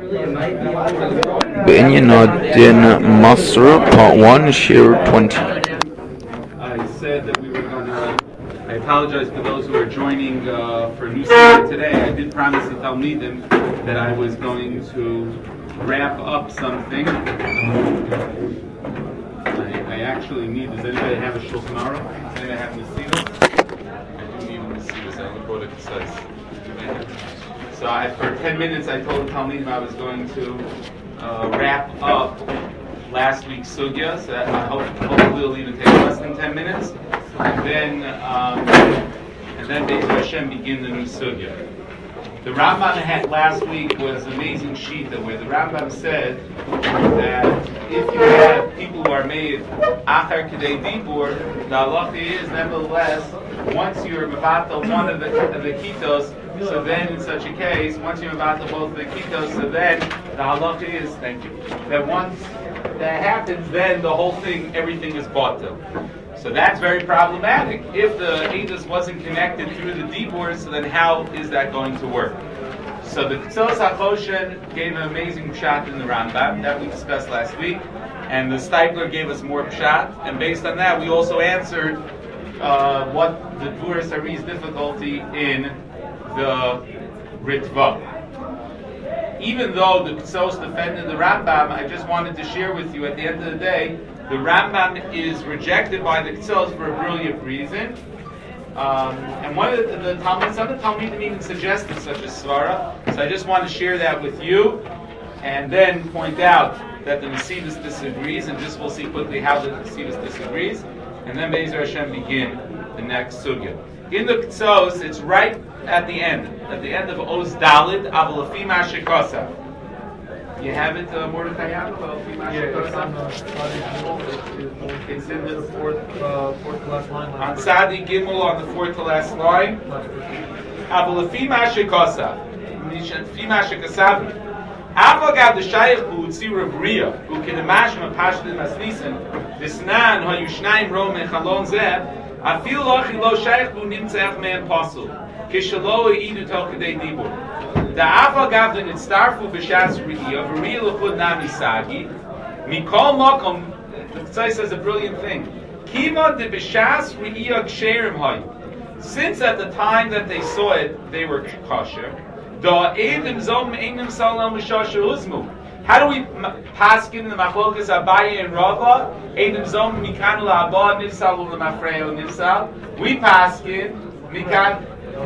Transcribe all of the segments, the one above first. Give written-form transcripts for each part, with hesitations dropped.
Binyan Din Masr, Part 1, Shir 20. I said that we were going to. I apologize for those who are joining for New Year today. I did promise the Talmidim that I was going to wrap up something. I actually need. Does anybody have a Shulchan Aruch? Does anybody have Nesilas? I do need a Nesilas. I only brought it concise. So for 10 minutes, I told the Talmidim I was going to wrap up last week's sugya. So hopefully it'll even take less than 10 minutes. And then Be'ez Hashem begin the new sugya. The Rambam had last week was amazing shita where the Rambam said that if you have people who are made achar kedei dibur, the halacha is nevertheless once you're mevatel one of the kitos, so then in such a case, once you're mevatel both of the kitos, so then the halacha is that once that happens, then the whole thing, everything is batel. So that's very problematic. If the edus wasn't connected through the dibur, so then how is that going to work? So the Ktsos HaChoshen gave an amazing pshat in the Rambam that we discussed last week, and the Steipler gave us more pshat, and based on that we also answered what the Dvuras Hari's difficulty in the Ritva. Even though the Ktsos defended the Rambam, I just wanted to share with you at the end of the day, the Rambam is rejected by the Ktsos for a brilliant reason. And one of some of the Talmidim even suggested such a svara. So I just want to share that with you, and then point out that the Nesilas disagrees, and just we'll see quickly how the Nesilas disagrees, and then Be'ez Hashem begin the next sugya. In the Ktsos, it's right at the end of Oz Dalid, Avalafi Mashikosa. You have it, Mordechai Yaakov? It's in the fourth to last line. On Sadi Gimel on the fourth to last line. Avalafi Mashikosa. Fi Mashikosavi. Avagav the Shaykh who Tzira Bria, who can imagine a Pashtin Masnisan, Visnan, Hayushnaim Rom Echalon Zeb, Afil Lochi Lo Shaykh who Nimtzach Man Pasul, Kishalo Idu Tokadei Dibur. The Avagav the Nitztarfu B'Shas Riya, V'Riya L'chud Nami Sagi, Mikol Mokom, the Tzai says a brilliant thing, Kiva de B'Shas Riya Ksherim Hay. Since at the time that they saw it, they were kosher, how do we paskin the machlokas Abaye and Rava? Eidim zom mikan la'aba nifsal u'lemafreo nifsal. We paskin mikan.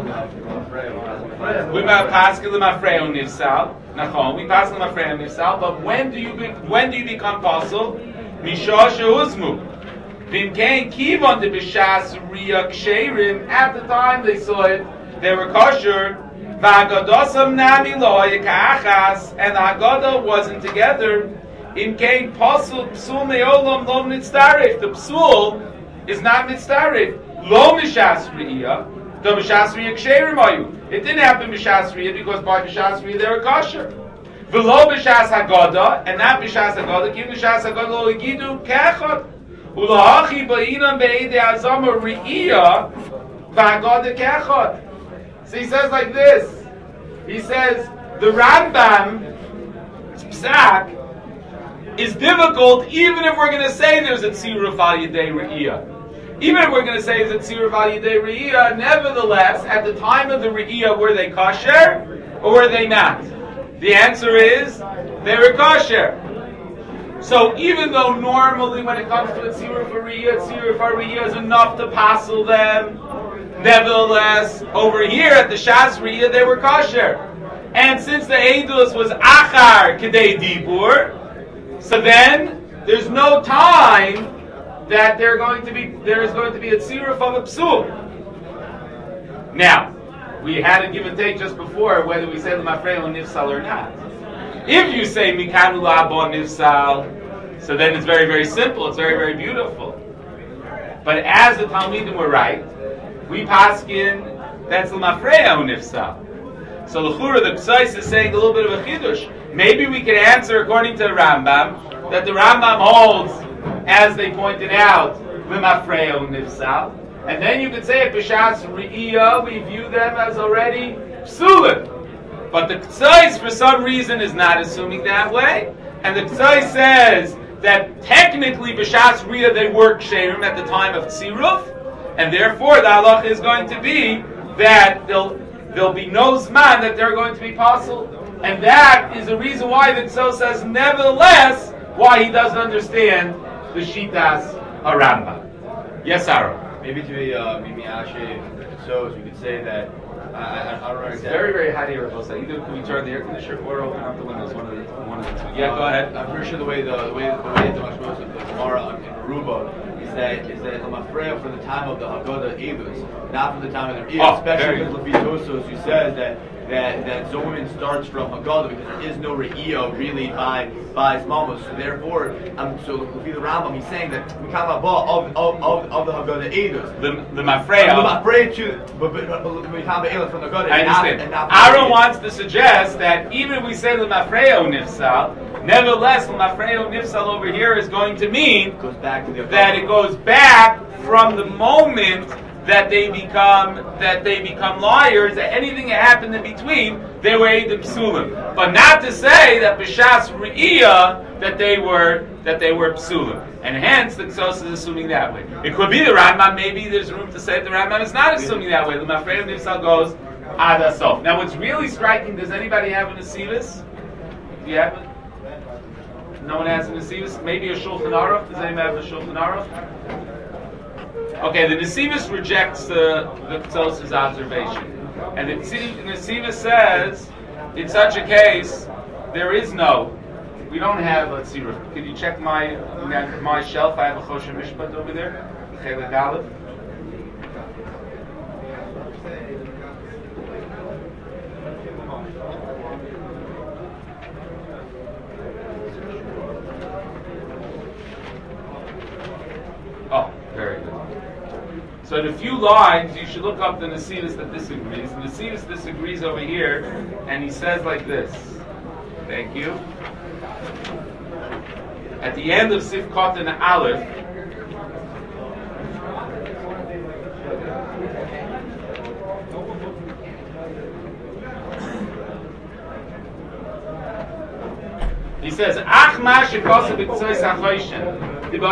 We paskin lemafreo nifsal. Nachon. We paskin lemafreo nifsal. But when do you become pasul? Misha she'uzmu. Vimkein kivon de b'shas riyak sheirim. At the time they saw it, they were kosher. V'agadosam nami lo yekachas, and the Haggadah wasn't together. In kain pasul psul me'olam lo mitzdarif. The psul is not mitzdarif. Lo mishas riyah, the mishas riyah ksherim ayu. It didn't happen mishas riyah because by mishas riyah they were kosher. V'lo mishas Haggadah, and not mishas Haggadah. Kim mishas Haggadah lo yigidu kechot. Ulahachi ba'inam be'edei azama riyah v'Haggadah kechot. So he says like this. He says the Rambam psak is difficult even if we're going to say there's a tziruf al yedei re'iyah. Even if we're going to say there's a tziruf al yedei re'iyah, nevertheless, at the time of the re'iyah, were they kosher or were they not? The answer is they were kosher. So even though normally when it comes to a tziruf re'iyah is enough to passel them, nevertheless, over here at the Shas Riyah, they were kosher. And since the Eidus was Achar Kedei Dibur, so then there's no time that there is going to be a tziruf of a psul. Now, we had a give and take just before whether we say L'mafrei Nifsal or not. If you say Mikanu La'abo Nifsal, so then it's very, very simple, it's very, very beautiful. But as the Talmidim were right, we paskin that's l'mafreya nifsal. So l'chura the Ksais is saying a little bit of a chidush. Maybe we can answer according to the Rambam that the Rambam holds, as they pointed out, l'mafreya nifsal, and then you could say at b'shas re'iyah we view them as already psulim. But the Ksais, for some reason, is not assuming that way. And the Ksais says that technically, B'Shas Riyah, they were Ksherim at the time of Tziruf, and therefore the halach is going to be that there'll be no Zman that they're going to be possible. And that is the reason why the Ksai says, nevertheless, why he doesn't understand the Shitas HaRambam. Yes, Aaron? Maybe to be Ashe, so we could say that I don't know It's exactly. very, very hot here, Bosa. Either can we turn the air conditioner or open up the windows? One of the two. Yeah, go ahead. I'm pretty sure the way the Mashmos of the Gemara in Aruba is that I'm afraid from the time of the Haggadah Eidos, not from the time of the Eid, especially with Levi Tosos, who says that Zomin starts from Haggadah because there is no Re'iyah really by Zmalmos. So therefore, so Lefi the Rambam, he's saying that Mikam Haba of the Haggadah Eidos. The Mafreya. I'm afraid to, but Mikam Haba from the Haggadah. I understand. Aaron wants to suggest that even if we say the Mafreya Nifsal, nevertheless, the Mafreya Nifsal over here is going to mean goes back to that it goes back from the moment that they become liars. That anything that happened in between, they were Eidim Psulim. But not to say that B'Shas Re'iyah that they were Psulim. And hence the Ksos is assuming that way. It could be the Rambam. Maybe there's room to say that the Rambam is not assuming that way. The Mafreya Nifsal goes Ad Asof. Now, what's really striking? Does anybody have an Asivus? Do you have it? No one has an Asivus. Maybe a Shulchan Aruch. Does anyone have a Shulchan Aruch? Okay, the Nesivus rejects the Ktos's observation. And the Nesivus says, in such a case, we don't have a tziruf. Could you check my shelf? I have a Choshen Mishpat over there. Chelik Aleph. Oh, very good. So in a few lines, you should look up the Nesivus that disagrees. The Nesivus disagrees over here, and he says like this. Thank you. At the end of Sifkot and Aleph, he says, Ach ma shekasa b'tzois ha'choyshen. Lo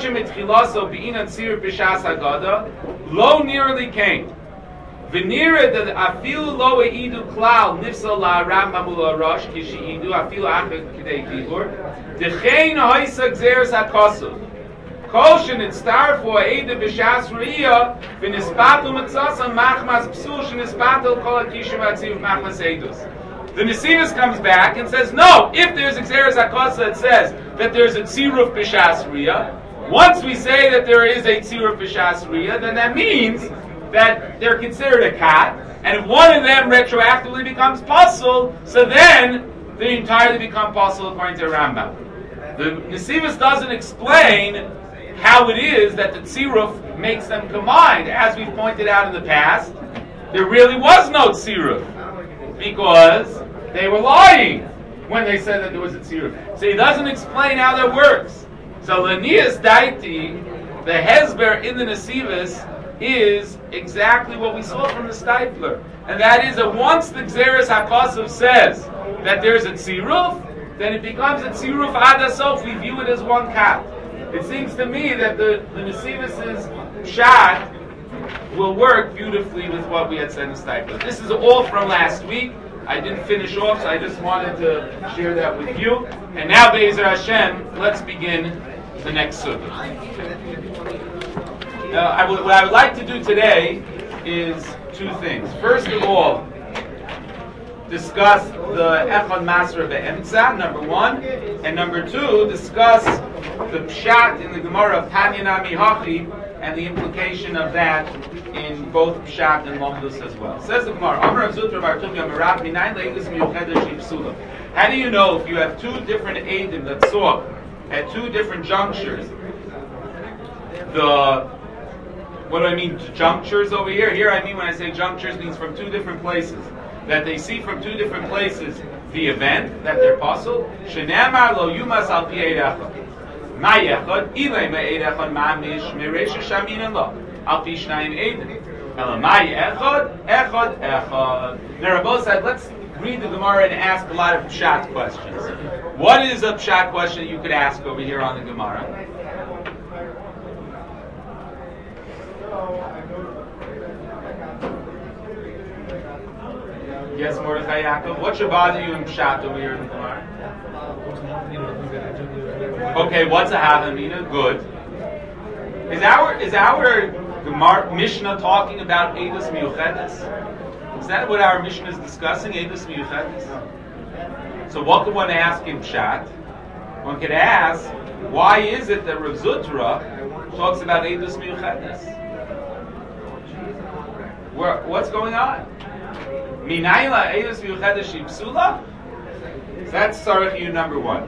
nearly came. V'nira that afilu lo eidu klal nifsal la Rambam ula rosh kishi eidu afilu achad kidei dibur dechein hoisa gzeres hakosuv kol shenitztar for eidu b'shas re'iyah v'nispatu mitzasa machmas psul shenispatu kol akishim atziv machmas eidus. The Nesivus comes back and says, no, if there's Xeris HaKosa that says that there's a Tziruf B'Shas Riyah, once we say that there is a Tziruf B'Shas Riyah, then that means that they're considered a kat, and if one of them retroactively becomes pasul, so then they entirely become pasul according to Rambam. The Nesivus doesn't explain how it is that the Tziruf makes them combined. As we've pointed out in the past, there really was no Tziruf, because they were lying when they said that there was a tziruf. So he doesn't explain how that works. So the Nias Daiti, the Hezber in the Nesivus, is exactly what we saw from the Steipler. And that is that once the Xeris HaKosav says that there's a tziruf, then it becomes a tziruf ad asof. We view it as one kat. It seems to me that the Nesivus's shot will work beautifully with what we had said in Steipler. This is all from last week. I didn't finish off, so I just wanted to share that with you. And now, Be'ezer Hashem, let's begin the next sugya. What I would like to do today is two things. First of all, discuss the Echad Masra Be'emtza, number one, and number two, discuss the Pshat in the Gemara of Tanya Nami Hachi and the implication of that in both Pshat and Lomdus as well. Says the Gemara, how do you know if you have two different Eidim that saw at two different junctures? What do I mean junctures over here? Here I mean when I say junctures means from two different places. That they see from two different places the event, that they're possible. Shenamar lo yumas al pi eidachad. Ma yechad, ilay ma eidachad ma'amish meresha shaminan lo. Al pi shnayim eidim. Ela ma yechad, echad. The Rabbi said, let's read the Gemara and ask a lot of pshat questions. What is a pshat question you could ask over here on the Gemara? Yes, Mordechai Yaakov. What should bother you in pshat over here in the Gemara? Okay, what's a havamina? Good. Is our Gemara Mishnah talking about Eidos Miyuchedes? Is that what our Mishnah is discussing? Eidos Miyuchedes? So what could one ask in pshat? One could ask, why is it that Rav Zutra talks about Eidos Miyuchedes? What's going on? Minayla Eidos Miyuchedes Shipsula? That's Sarach Yu number 1.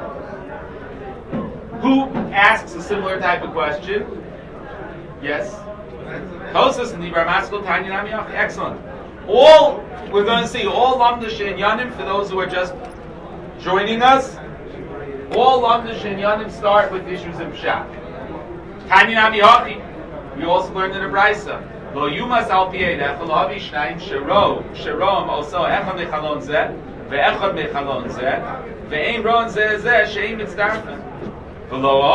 Who asks a similar type of question? Yes? Tosas and Dibra Maskell Tanya Namiyach. Excellent. All we're going to see, all Lamdash and Yanim, for those who are just joining us, all Lamdash and Yanim start with issues of Pshat. Tanya Namiyach. We also learned in the Brisa. Lo Yumas Al Pied Echel Avi Shnaim Sherom also Echad Mechalon Zeh Ve'echad Mechalon Zeh Ve'ein Ron Zeh Zeh Sheim Mitzdarfen. We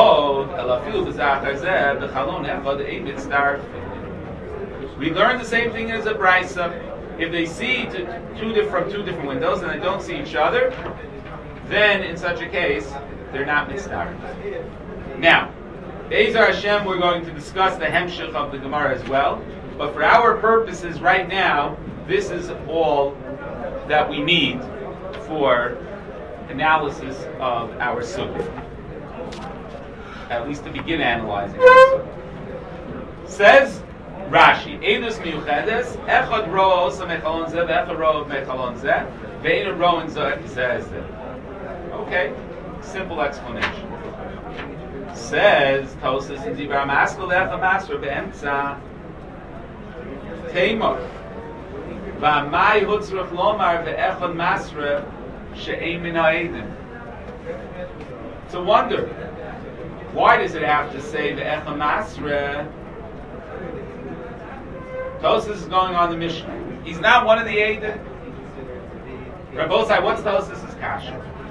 learn the same thing as a brisa. If they see from two different windows and they don't see each other, then in such a case, they're not mitzvah. Now, Be'ezar Hashem, we're going to discuss the hemshich of the Gemara as well. But for our purposes right now, this is all that we need for analysis of our sukkah. At least to begin analyzing it. Says Rashi, Eidos Miyuchedes, Echad Ro Osa Mechalon Zeh, Ve'echad Ro Mechalon Zeh, Ve'ein Ro in Zeh Zeh. Okay, simple explanation. Says Tosas in Dibra Maskell Ve'echad Masra Be'emtza Teimor Va'amai Hutzrach Lomar Ve'echad Masra She'ein Min Ha'edim. To wonder, why does it have to say the Echa Masra? Tosas is going on the Mishnah. He's not one of the Eidim. Rabbosai, what's Tosas' kasha?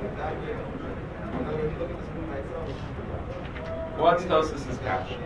What's Tosas' kasha?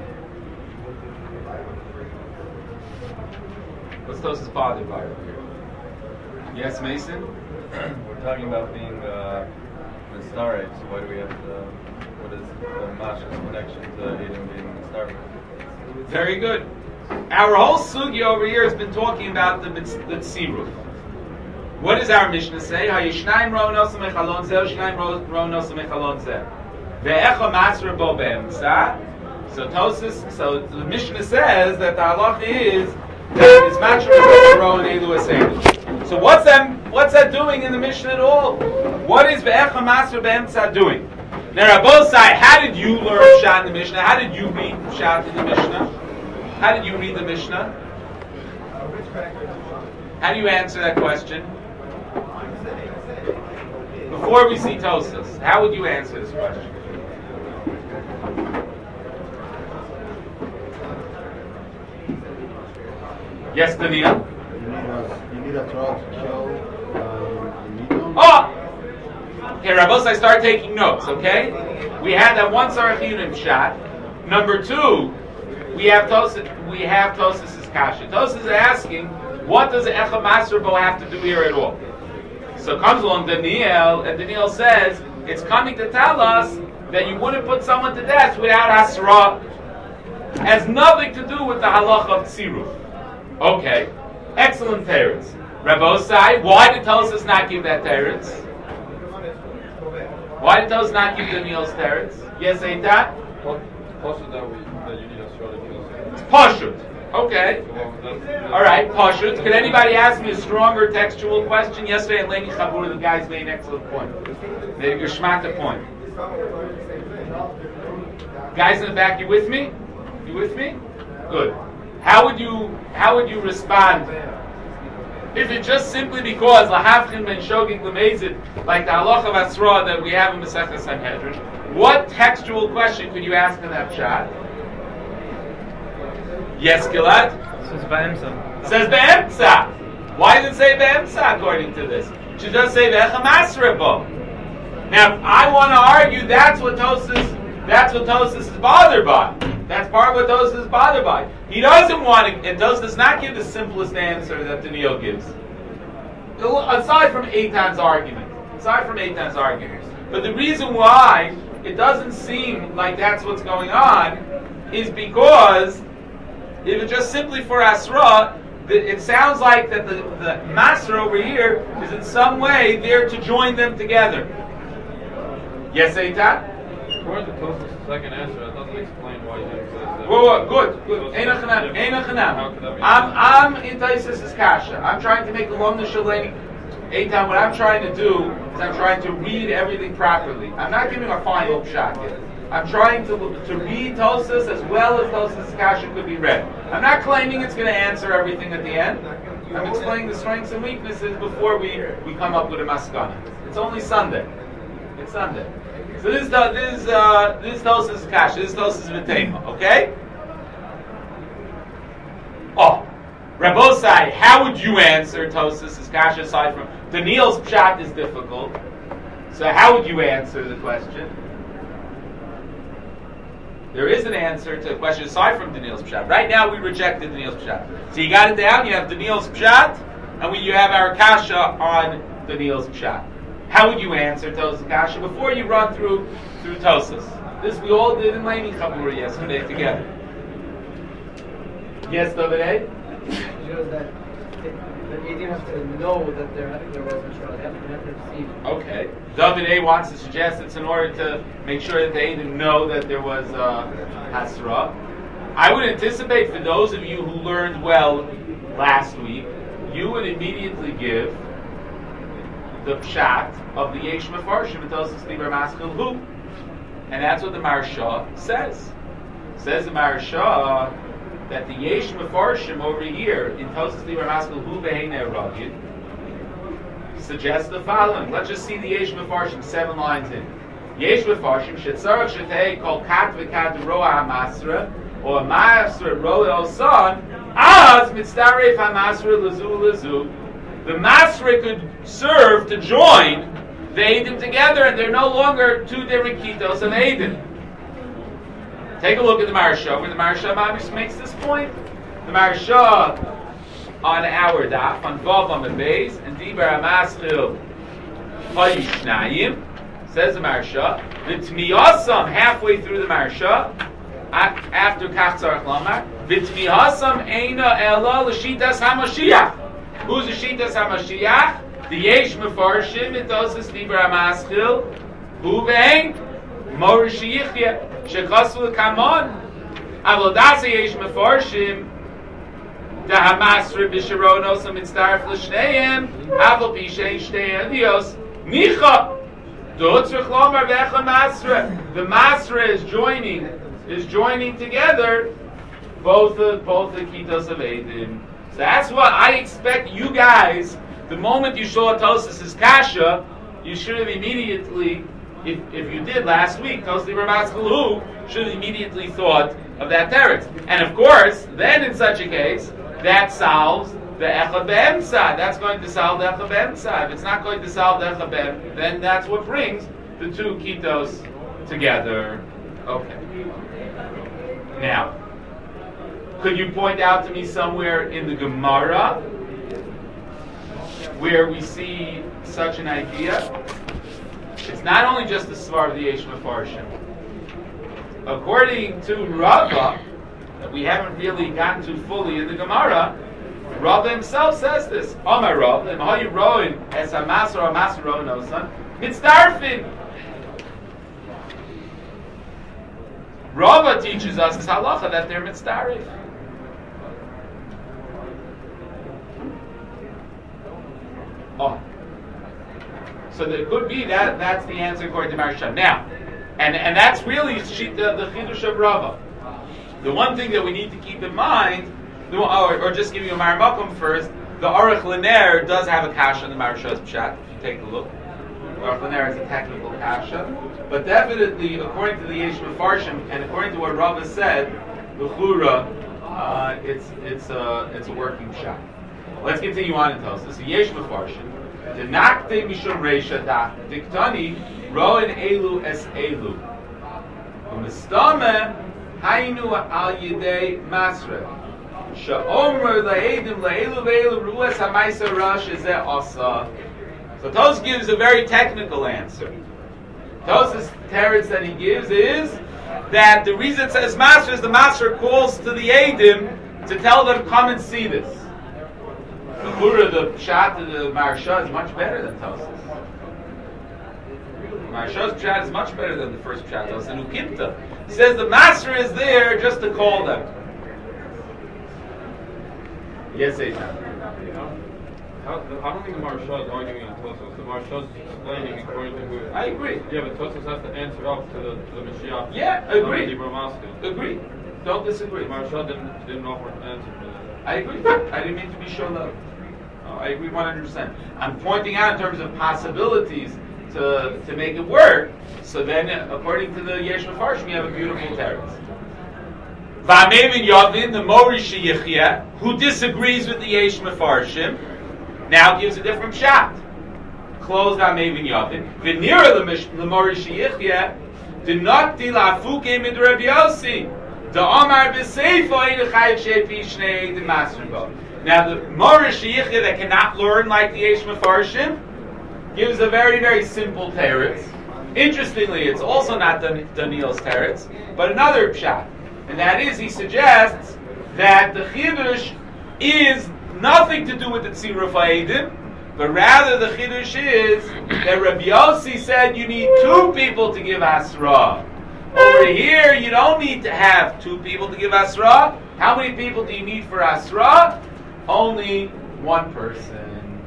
What's Tosas bothered by over here? Yes, Mason? We're talking about being Mitzdarek, so why do we have to... What is the Masha's connection to Edom being Mitzdarek? Very good. Our whole sugi over here has been talking about the tziruf. What does our Mishnah say? Hayishnaim ro nosam echalon zeh, Yishnaim ro nosam echalon zeh. Ve'echa masra bo be'emtza. So the Mishnah says that the halacha is that it's matching ro and elu esedu. So what's that doing in the Mishnah at all? What is ve'echa masra be'emtza doing? Now, Rabbosai, how did you learn Pshat in the Mishnah? How did you read Pshat in the Mishnah? How did you read the Mishnah? How do you answer that question? Before we see Tosas, how would you answer this question? Yes, Daniel? You need a Torah to show Oh! Okay, Rabbosai, start taking notes, okay? We had that one Sarach Yunim shot. Number 2, we have Tosas' kasha. Tosas is asking, what does the Echa Masra Bo have to do here at all? So comes along Daniel, and Daniel says, it's coming to tell us that you wouldn't put someone to death without Hasra. Has nothing to do with the halacha of Tziruf. Okay, excellent teretz. Rabbosai, why did Tosas not give that teretz? Why did Tosas not give Daniel's teretz? Yes, ain't that? It's Pashut. Okay. All right, Pashut. Can anybody ask me a stronger textual question? Yesterday in Leni Chabur, the guys made an excellent point. Made a Geshmata point. Guys in the back, you with me? You with me? Good. How would you respond if it's just simply because lahavchin ben shogig lemezid, like the halacha of Asra that we have in Masechtas Sanhedrin? What textual question could you ask in that shot? Yes, Gilad? Says Be'emsa. Says Be'emsa. Why does it say Be'emsa according to this? should just say Ve'echa Masra Bo. Now, if I want to argue that's what Tosfos is bothered by. That's part of what Tosfos is bothered by. He doesn't want to, and Tosfos does not give the simplest answer that Daniel gives. Aside from Eitan's argument. But the reason why it doesn't seem like that's what's going on is because if it's just simply for Asra, it sounds like that the Masra over here is in some way there to join them together. Yes, Eitan? According to Tosfos' second answer, that doesn't explain why he says that. Whoa, good. Eina Chanam. I'm in Tosfos' kasha. I'm trying to make a Lomna Shaleni. Eitan, what I'm trying to do is I'm trying to read everything properly. I'm not giving a final shot yet. I'm trying to read Tosfos as well as Tosfos' kasha could be read. I'm not claiming it's going to answer everything at the end. I'm explaining the strengths and weaknesses before we come up with a maskana. It's only Sunday. It's Sunday. So this is Tosfos' kasha. This is Tosfos' v'tema. Okay? Oh, Rabbosai, how would you answer Tosfos' kasha aside from Daniel's pshat is difficult? So how would you answer the question? There is an answer to a question aside from Daniel's pshat. Right now we rejected Daniel's pshat. So you got it down. You have Daniel's pshat, and you have our kasha on Daniel's pshat. How would you answer Tosfos' kasha before you run through Tosfos? This we all did in Laini Chabura yesterday together. Yes, David A? That you didn't have to know that there was a trial. They have to perceive. Okay. David A wants to suggest it's in order to make sure that they didn't know that there was Hasra. I would anticipate for those of you who learned well last week, you would immediately give the pshat of the Yesh Mefarshim and Tosfos Liber Maskil Hu. And that's what the Maharsha says. Says the Maharsha that the Yesh Mefarshim over here in Tosfos Liber Maskil Hu Beheinei Ragid suggests the following. Let's just see the Yesh Mefarshim 7 lines in. Yesh Mefarshim Shetzarach Shetei Kol Kat V'Kat Roa HaMasra or Masra Roa Osan Az Mitzaref HaMasra Lezu Lezu. The Masra could serve to join the Eidim together, and they're no longer two different Kitos of Eidim. Take a look at the Maharsha, where the Maharsha Mamish makes this point. The Maharsha on our daf, on Vav Amud Beis, and Dibar HaMaschil Hayishnayim, says the Maharsha, the Tmiyasam, halfway through the Maharsha, after Kach Tzarech Lamar, the Tmiyasam Eina Ela L'Shitas HaMashiach. Who's the Shitas HaMashiach? The Yesh Mefarshim, it does this Dibar HaMaschil, Hu Ve'en, Morish Yichya, Shekasul Kamon, Avodas Yesh Mefarshim, the Hamasra Bisharonos and Mitzdarf L'Shneim, Avol Pishein Shtei Adios, Nicha, Dotzrich Lomar Vecha Masra. The Masra is joining together both the Kitos of Eidim. So that's what I expect you guys. The moment you saw Tosfos' kasha, you should have immediately, if you did last week, Tosfos Liber Maskil Hu, should have immediately thought of that teretz. And of course, then in such a case, that solves the Echad Be'emsa. That's going to solve the Echad Be'emsa. If it's not going to solve the Echad Be'em, then that's what brings the two Kitos together. Okay. Now, could you point out to me somewhere in the Gemara where we see such an idea? It's not only just the Svar of the Yesh Mefarshim. According to Rava, that we haven't really gotten to fully in the Gemara, Rava himself says this. Amar Rava, Mahayu Roin es Hamasar or Hamasar Roin Osan, Mitzdarfin. Rava teaches us this halacha that they're mitzdarif. Oh. So there could be that's the answer according to Maharsha. Now, and that's really the Chidush of Rava. The one thing that we need to keep in mind, or just give you a Maramakum first, the Aruch L'Ner does have a kasha in the Maharsha's Pshat, if you take a look. Aruch L'Ner is a technical kasha. But definitely, according to the Yesh Mefarshim, and according to what Rava said, the Chura, it's a working Pshat. Let's continue on in Tosfos. So Yesh Mefarshim, Denakte mishum reisha diktani roen elu es elu. Umistame hainu al yidei masre. Sha'omer la'edim la'elu ve'elu ru'es ha'maisa rash ezeh asa. So Tos gives a very technical answer. Tos' teretz that he gives is that the reason it says master is the master calls to the Eidim to tell them, come and see this. The Chura, the Pshat of the Maharsha is much better than Tos'. Maharsha's Pshat is much better than the first Pshat. Tos and Ukimta. He says the master is there just to call them. Yes, Eitan. I don't think the Maharsha is arguing on Tosfos. The Maharsha is explaining according to who. I agree. Yeah, but Tosfos has to answer up to the Mashiach. Yeah, agree. The Agree. Don't disagree. The Maharsha didn't offer an answer for that. I agree. I didn't mean to be shown love. I agree 100%. I'm pointing out in terms of possibilities to make it work. So then, according to the Yesh Mefarshim, we have a beautiful teretz. V'amevin Yavin, the Morishi Yechia, who disagrees with the Yesh Mefarshim, now gives a different shot. Closed V'amevin Yavin. V'nira the Morishi Yechia, did not deal afuke mid Rabbi Yossi. The Amar b'Seifa Eidechayev Shepi Shnei the Masribo. Now the Morishi Yechia that cannot learn like the Yesh Mefarshim gives a very, very simple teretz. Interestingly, it's also not Daniel's teretz, but another pshat. And that is, he suggests that the Chidush is nothing to do with the Tziruf HaEdim, but rather the Chidush is that Rabbi Yossi said you need 2 people to give Asra. Over here, you don't need to have 2 people to give Asra. How many people do you need for Asra? Only 1 person.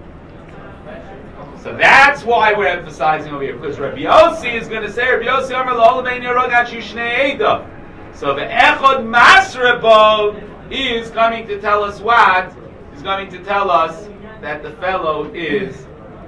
So that's why we're emphasizing over here, because Rabbi Yossi is going to say, Rabbi Yossi Amar L'Olavein Yerogat Shnei Eidah. So the Echad Masrebo is coming to tell us what? He's going to tell us that the fellow is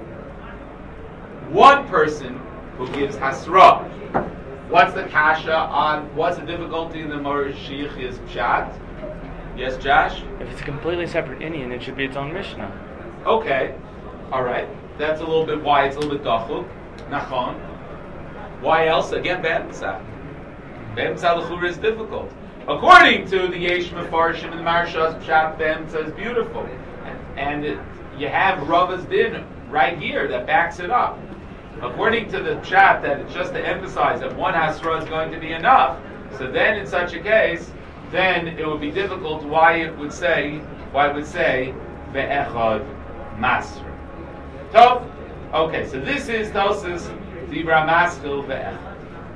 1 person who gives Hasra. What's the kasha on, what's the difficulty in the Morishi Yechia's pshat? Yes, Josh? If it's a completely separate Indian, it should be its own Mishnah. Okay, alright. That's a little bit why it's a little bit dachuk. Nachon. Why else? Again, Be'emtzah. Be'emtzah l'chura is difficult. According to the Yesh Mefarshim and the Maharsha's Pshat, Be'emtzah is beautiful. And you have Rava's din right here that backs it up. According to the Pshat, that it's just to emphasize that 1 Hasra is going to be enough, so then in such a case, then it would be difficult why it would say Ve'echad Masra. Tov. Okay, so this is Tos's Dibra Maskil Ve'echad.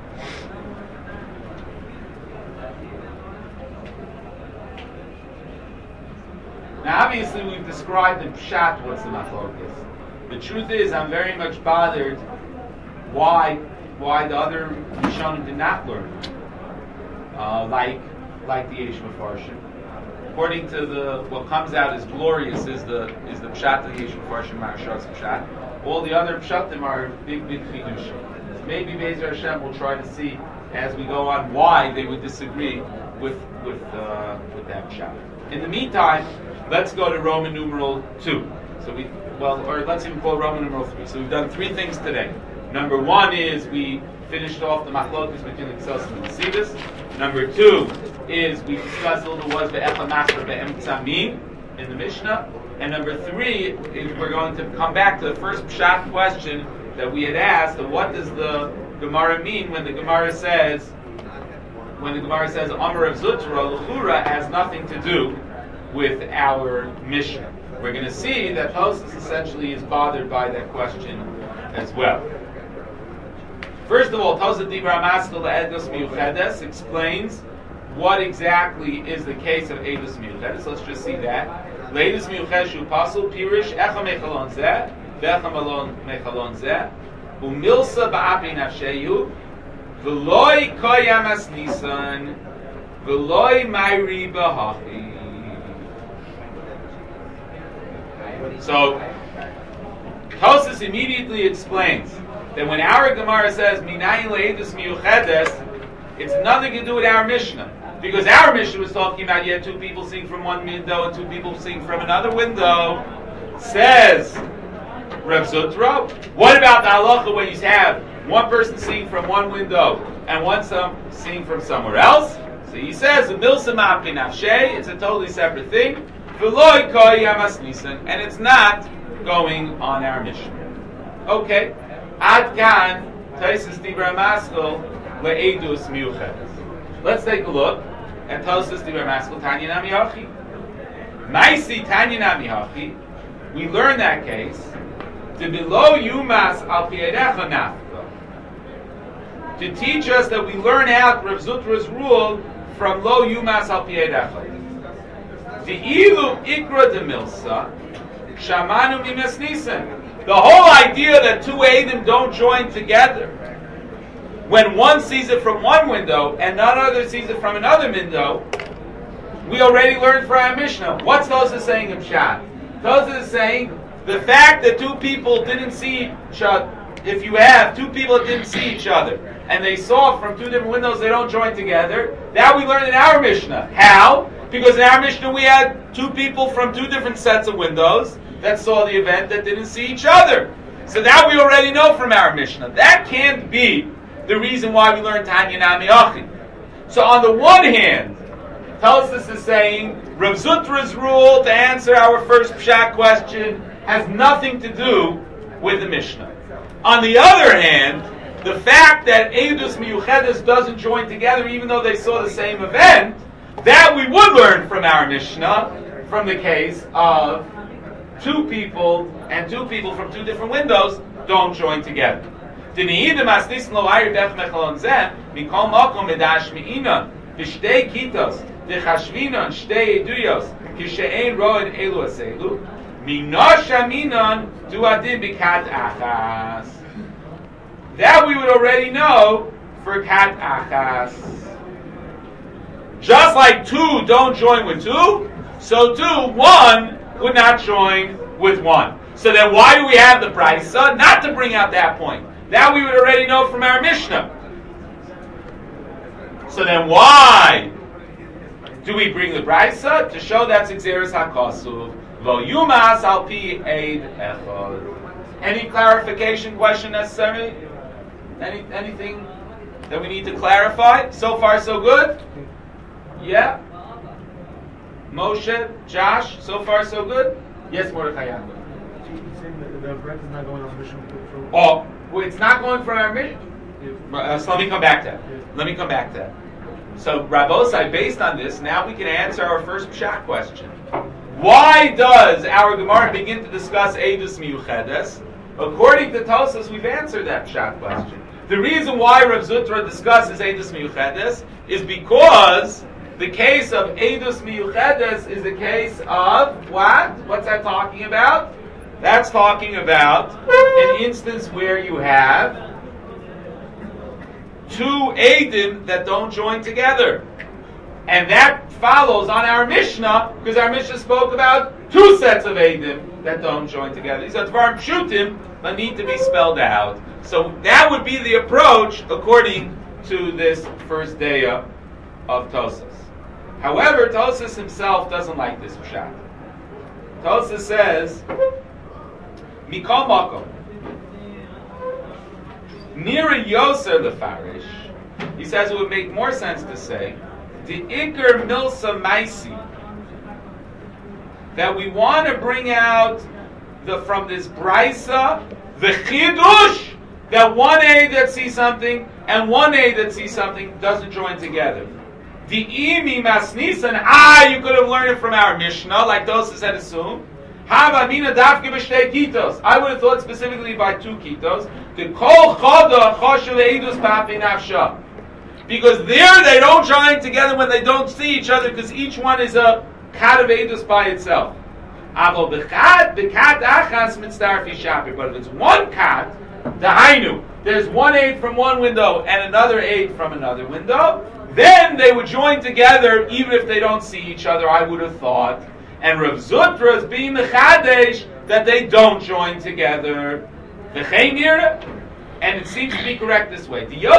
Now, obviously, we've described in Pshat what's the machlokes. The truth is, I'm very much bothered why the other Rishonim did not learn, like the Yesh Mefarshim. According to what comes out as glorious is the Pshat of the Yesh Mefarshim Maharsha's Pshat. All the other Pshatim are big chidushim. Maybe Be'ezer Hashem will try to see as we go on why they would disagree with that Pshat. In the meantime, let's go to Roman numeral 2. Or let's even call Roman numeral 3. So we've done 3 things today. Number 1 is we finished off the machlokes between the Ksos and the Sidus. Number 2 is we discussed a little was Be'echa Masra Be'emtza Min in the Mishnah. And number 3 is we're going to come back to the first Pshat question that we had asked of what does the Gemara mean when the Gemara says Amar of Zutra, L'chura has nothing to do with our Mishnah. We're going to see that Tosfos essentially is bothered by that question as well. First of all, Tosfos Dibra Maskil Edus Miuchedes explains what exactly is the case of Edus Miuchedes. Let's just see that. Edus Miuchedes Shu Pasul Pirish Echa Mechalon Zeh Vecha Mechalon Zeh Umilsa Ba'api Nafsheyu V'loi Koyamas Nisan V'loi Mayri B'hachi. So, Tosfos immediately explains that when our Gemara says Minayin le'edus miuchedes, it's nothing to do with our Mishnah, because our Mishnah was talking about you had 2 people seeing from one window and 2 people seeing from another window. Says Rav Zutra. What about the halacha when you have one person seeing from one window and one seeing from somewhere else? So he says, it's a totally separate thing. And it's not going on our mission. Okay. Ad kan Taisus Dibra Maskul le'edus miuchedes. Let's take a look at Taisus Dibra Maskul Tanya Nami Hachi. Maisi Tanya Nami Hachi. We learn that case. To below yumas al piedecha nafka. To teach us that we learn out Rav Zutra's rule from lo yumas al piedecha. The ilu ikra de milsa shamanu mimes nisan. The whole idea that two Eidim don't join together when one sees it from one window and another sees it from another window, we already learned from our Mishnah. What's Tosafos saying in Pshat? Tosafos is saying the fact that two people didn't see each other, if you have two people that didn't see each other and they saw from two different windows, they don't join together, that we learned in our Mishnah. How? Because in our Mishnah we had two people from two different sets of windows that saw the event that didn't see each other. So that we already know from our Mishnah. That can't be the reason why we learn Tanya Nami Hachi. So on the one hand, Tosafos is saying Rav Zutra's rule to answer our first Pshat question has nothing to do with the Mishnah. On the other hand, the fact that Eidus Miyuchedes doesn't join together even though they saw the same event, that we would learn from our Mishnah, from the case of two people from two different windows don't join together. That we would already know for kat achas. Just like two don't join with two, so too one would not join with one. So then why do we have the Brisa? Not to bring out that point. That we would already know from our Mishnah. So then why do we bring the Brisa? To show that's Xeris HaKosuv. Lo yumas al pi eid echad. Any clarification question necessary? Anything that we need to clarify? So far so good? Yeah? Moshe, Josh, so far so good? Yes, Mordechai Yaakov. The bread is not going on mission. Oh, well, it's not going from our mission. So let me come back to that. So Rabbosai, based on this, now we can answer our first Pshat question. Why does our Gemara begin to discuss Eidus Miyuchedes? According to Tosafos, we've answered that Pshat question. The reason why Rav Zutra discusses Eidus Miyuchedes is because the case of Eidus Miyuchedes is the case of what? What's that talking about? That's talking about an instance where you have two Eidim that don't join together. And that follows on our Mishnah, because our Mishnah spoke about two sets of Eidim that don't join together. These are Dvarim Pshutim, but need to be spelled out. So that would be the approach according to this first day of Tosafos. However, Tosafos himself doesn't like this pshat. Tosafos says, Mikol Makom, Nira Yoser Lefarish, he says it would make more sense to say, the Iker Milsa Maisi, that we want to bring out from this Brisa, the Chidush, that one aid that sees something and one aid that sees something doesn't join together. The imi masnisan, you could have learned it from our Mishnah, like Tosafos had assumed. I would have thought specifically by two kitos. The kol chada choshev eidus papi nafsha, because there they don't join together when they don't see each other, because each one is a kat of eidus by itself. But if it's one kat, the hainu, there's one aid from one window and another aid from another window, then they would join together even if they don't see each other, I would have thought. And Rav Zutra is being the Chadesh that they don't join together. And it seems to be correct this way. To say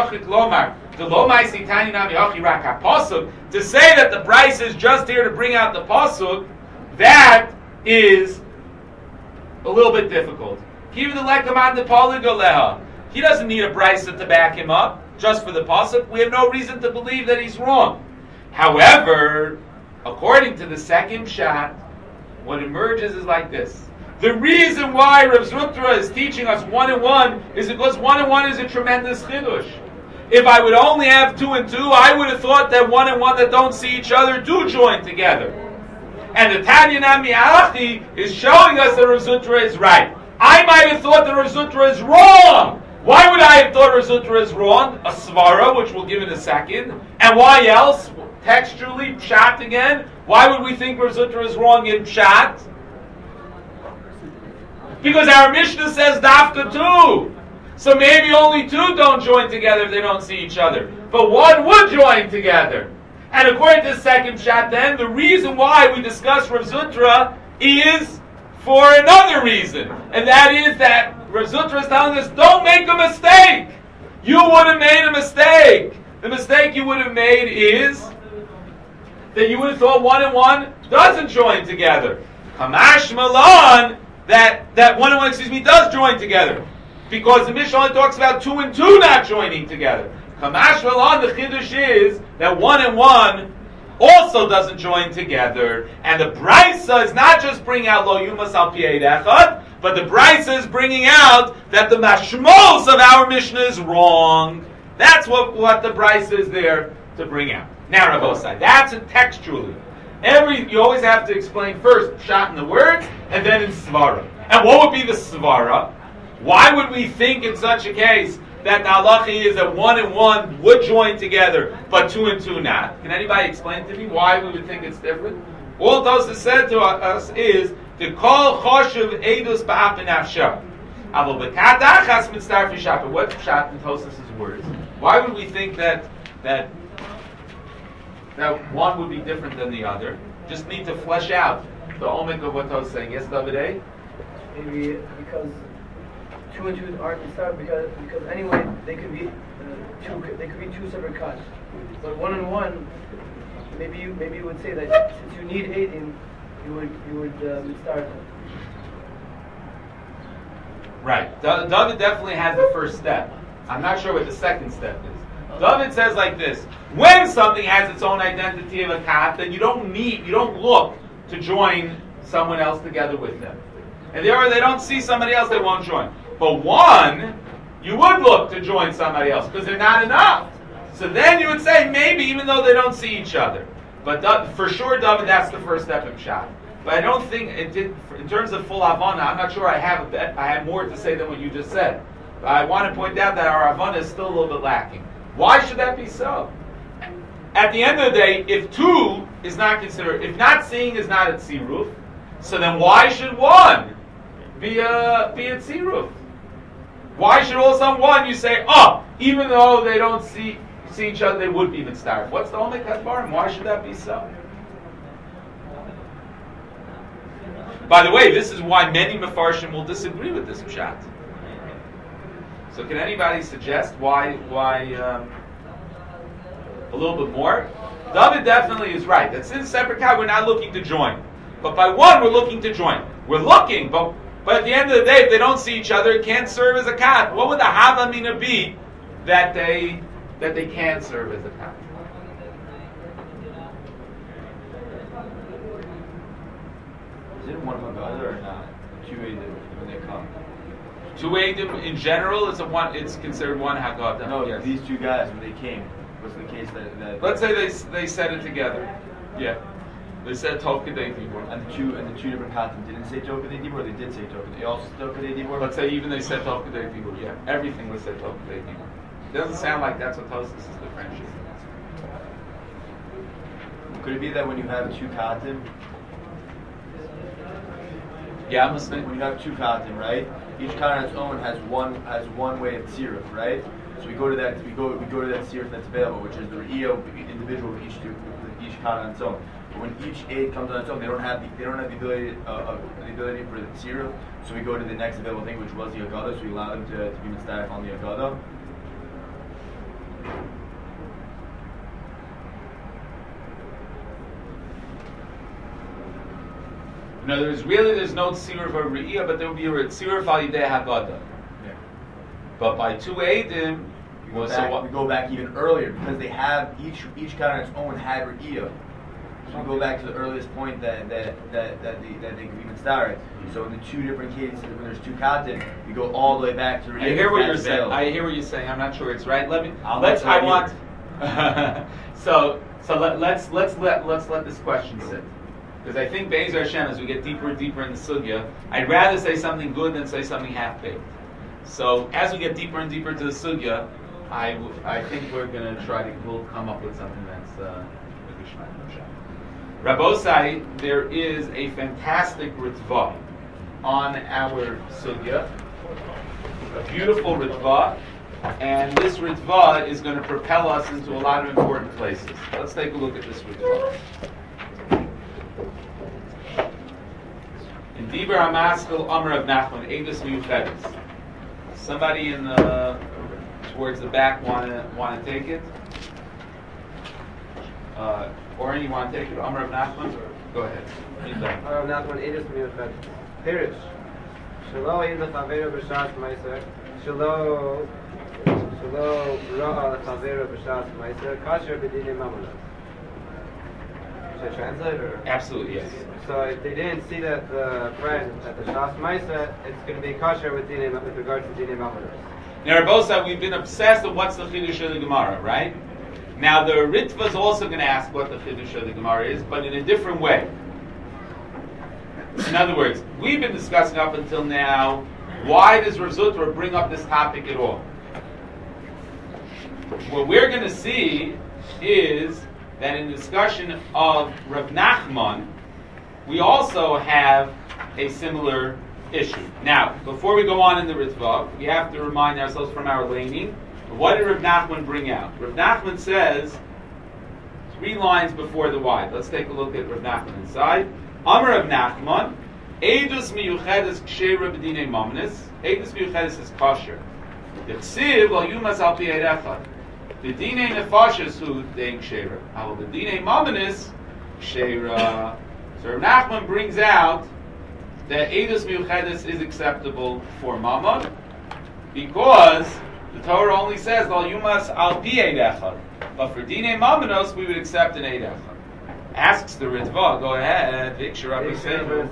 that the price is just here to bring out the pasuk, that is a little bit difficult. Even the lekaman de polygoleha. He doesn't need a brisa to back him up just for the pasuk. We have no reason to believe that he's wrong. However, according to the second shot, what emerges is like this. The reason why Rav Zutra is teaching us 1 and 1 is because 1 and 1 is a tremendous chidush. If I would only have 2 and 2, I would have thought that 1 and 1 that don't see each other do join together. And the Tanya Nami Alachi is showing us that Rav Zutra is right. I might have thought that Rav Zutra is wrong. Why would I have thought Rav Zutra is wrong? A svara, which we'll give in a second. And why else? Textually, pshat again. Why would we think Rav Zutra is wrong in pshat? Because our Mishnah says dafka 2. So maybe only 2 don't join together if they don't see each other. But 1 would join together. And according to the second pshat then, the reason why we discuss Rav Zutra is for another reason. And that is that Rav Zutra is telling us, don't make a mistake. You would have made a mistake. The mistake you would have made is that you would have thought 1 and 1 doesn't join together. Kamash Malan, that 1 and 1, does join together. Because the Mishnah only talks about 2 and 2 not joining together. Kamash Malan, the Chiddush is that 1 and 1 also doesn't join together. And the Brisa is not just bringing out Lo Yumas Al Pi'ed Echad, but the Brisa is bringing out that the Mashmos of our Mishnah is wrong. That's what the Brisa is there to bring out. Now, Rabosai, that's it textually. You always have to explain first shot in the words, and then in svara. And what would be the svara? Why would we think in such a case that the halacha is that 1 and 1 would join together, but 2 and 2 not? Can anybody explain to me why we would think it's different? All those that said to us is to call choshev edus ba'ap nafsha. Avo b'kadachas mitzdarf yishapa. What's pshat in Tosafos' words? Why would we think that one would be different than the other? Just need to flesh out the omek of what I was saying. Yes, David? Maybe because 2 and 2 aren't mitzvah because anyway they could be two separate cuts. But 1 and 1, maybe you would say that since you need 8 in, you would start. Right. David definitely has the first step. I'm not sure what the second step is. David says like this: when something has its own identity of a kat, then you don't look to join someone else together with them. And therefore they don't see somebody else, they won't join. But 1, you would look to join somebody else because they're not enough. So then you would say maybe even though they don't see each other. But for sure, David, that's the first step of Pshat. But I don't think in terms of full Havana, I'm not sure I have more to say than what you just said. But I want to point out that our Havana is still a little bit lacking. Why should that be so? At the end of the day, if 2 is not considered, if not seeing is not at Tziruf, so then why should 1 be at Tziruf? Why should all of a sudden 1 you say, even though they don't see each other, they would be mitzdarf? What's the only kadvarim? Why should that be so? By the way, this is why many Mefarshim will disagree with this pshat. So can anybody suggest why a little bit more? David definitely is right. That since separate kat, we're not looking to join. But by 1, we're looking to join. We're looking, but at the end of the day, if they don't see each other, it can't serve as a kat. What would the havamina be that they can't serve as a kat? Is it one Haggadah or not? 2 Eidim when they come. 2 Eidim in general, it's considered 1 Haggadah. No, yes. These 2 guys when they came. What's the case that Let's say they said it together. Yeah. They said Tov Kedei Dibur. And the two different patterns didn't say Tov Kedei Dibur, or they did say Tov Kedei. They also said Tov Kedei Dibur. Let's say even they said Tov Kedei Dibur. Yeah. Everything was said Tov Kedei Dibur. It doesn't sound like that's what Tosafos is differentiating. Could it be that when you have 2 katim, Yeah, I'm listening. when you have 2 katim, right? Each kat on its own has one way of tziruf, right? So we go to that tziruf that's available, which is the re'iyah individual of each kat on its own. But when each aid comes on its own, they don't have the ability for the tziruf. So we go to the next available thing, which was the Agadah. So we allow them to be mitzdaref on the Agadah. In other words, really there's no tzira of a re'iyah, but there will be a tzira of al-yidei haggadah. Yeah. But by two eidim, We go back even earlier because they have each cut on its own had re'iyah. So we go back to the earliest point that they could even start. So in the two different cases when there's two katim, we go all the way back to re'iyah. I hear what you're saying. available. I hear what you're saying. I'm not sure it's right. Let's let this question sit. Because I think Be'ezer Hashem, as we get deeper and deeper in the sugya, I'd rather say something good than say something half-baked. So as we get deeper and deeper into the sugya, I think we're going to we'll come up with something that's Rabbosai, there is a fantastic ritva on our sugya, a beautiful ritva, and this ritva is going to propel us into a lot of important places. Let's take a look at this ritva. In Diber HaMaskil Amr of Nachman, Eidos Miyuchedes. Somebody in the towards the back want to take it? Oren, you want to take it? Amr of Nachman? Go ahead. Amr of Nachman, Eidos Miyuchedes. Pirish. Shelo Eidos Chaveru B'Shas Meiser. Shelo Ra'a Chaveru B'Shas Meiser. Kasher B'Dinei Mamonot. Should I translate or? Absolutely, yes. So if they didn't see that the friend at the Shas Maisa, it's going to be kosher with regard to Dinei Mamonos. Now, Rabosa, we've been obsessed with what's the Chiddush of the Gemara, right? Now, the Ritva is also going to ask what the Chiddush of the Gemara is, but in a different way. In other words, we've been discussing up until now, why does Rav Zutra bring up this topic at all? What we're going to see is that in the discussion of Rav Nachman, we also have a similar issue. Now, before we go on in the Ritva, we have to remind ourselves from our laning, what did Rav Nachman bring out? Rav Nachman says, 3 lines before the wide. Let's take a look at Rav Nachman inside. Amar Rav Nachman, Eidus miyuchedes ksheira b'dinei mamnis. Eidus miyuchedes is kosher. Yechsiv al yumas al pi erechad. The dinei nefashis hu dein ksheira. How the dinei mamnis ksheira. So Rav Nachman brings out that Eidus Miyuchedes is acceptable for Mammon because the Torah only says Al Yumas Al Pi Eid Echad. But for Dinei Mammonos we would accept an Eid Echad. Asks the Ritva, go ahead, Viksha Rabbi Seinu.